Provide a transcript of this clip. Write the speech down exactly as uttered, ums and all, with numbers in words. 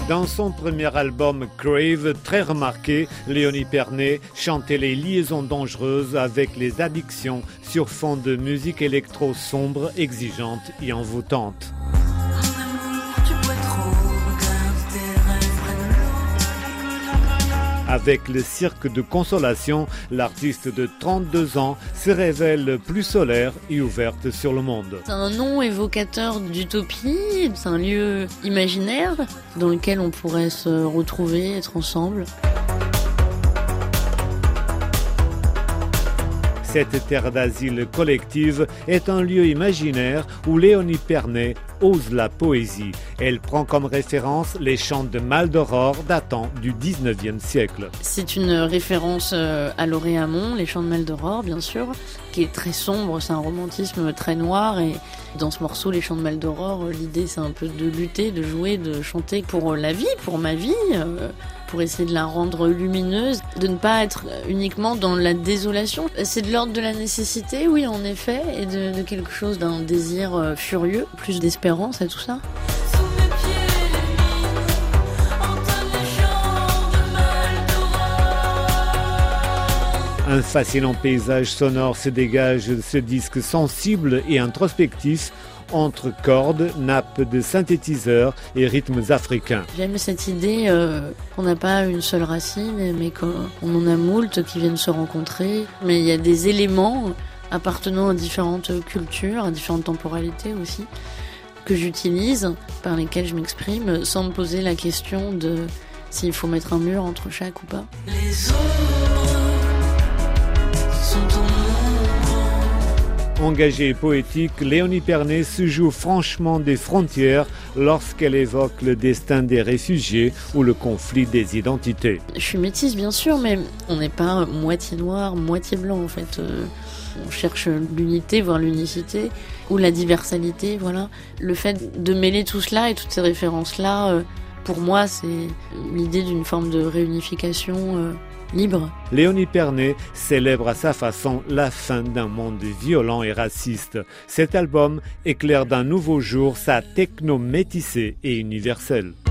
Dans son premier album Crave, très remarqué, Léonie Pernet chantait les liaisons dangereuses avec les addictions sur fond de musique électro sombre, exigeante et envoûtante. Avec le cirque de consolation, l'artiste de trente-deux ans se révèle plus solaire et ouverte sur le monde. C'est un nom évocateur d'utopie, c'est un lieu imaginaire dans lequel on pourrait se retrouver, être ensemble. Cette terre d'asile collective est un lieu imaginaire où Léonie Pernet ose la poésie. Elle prend comme référence les chants de Maldoror datant du dix-neuvième siècle. C'est une référence à Lauriamont, les chants de Maldoror bien sûr, qui est très sombre, c'est un romantisme très noir et dans ce morceau, les chants de Maldoror, l'idée c'est un peu de lutter, de jouer, de chanter pour la vie, pour ma vie, pour essayer de la rendre lumineuse, de ne pas être uniquement dans la désolation. C'est de l'ordre de la nécessité, oui en effet, et de, de quelque chose d'un désir furieux, plus d'espérance et tout ça. Un fascinant paysage sonore se dégage de ce disque sensible et introspectif entre cordes, nappes de synthétiseurs et rythmes africains. J'aime cette idée euh, qu'on n'a pas une seule racine, mais qu'on en a moult qui viennent se rencontrer. Mais il y a des éléments appartenant à différentes cultures, à différentes temporalités aussi, que j'utilise, par lesquels je m'exprime, sans me poser la question de s'il faut mettre un mur entre chaque ou pas. Les Engagée et poétique, Léonie Pernet se joue franchement des frontières lorsqu'elle évoque le destin des réfugiés ou le conflit des identités. Je suis métisse bien sûr, mais on n'est pas moitié noir, moitié blanc en fait. Euh, on cherche l'unité, voire l'unicité, ou la diversalité, voilà. Le fait de mêler tout cela et toutes ces références-là, euh, pour moi, c'est l'idée d'une forme de réunification euh, libre. Léonie Pernet célèbre à sa façon la fin d'un monde violent et raciste. Cet album éclaire d'un nouveau jour sa techno métissée et universelle.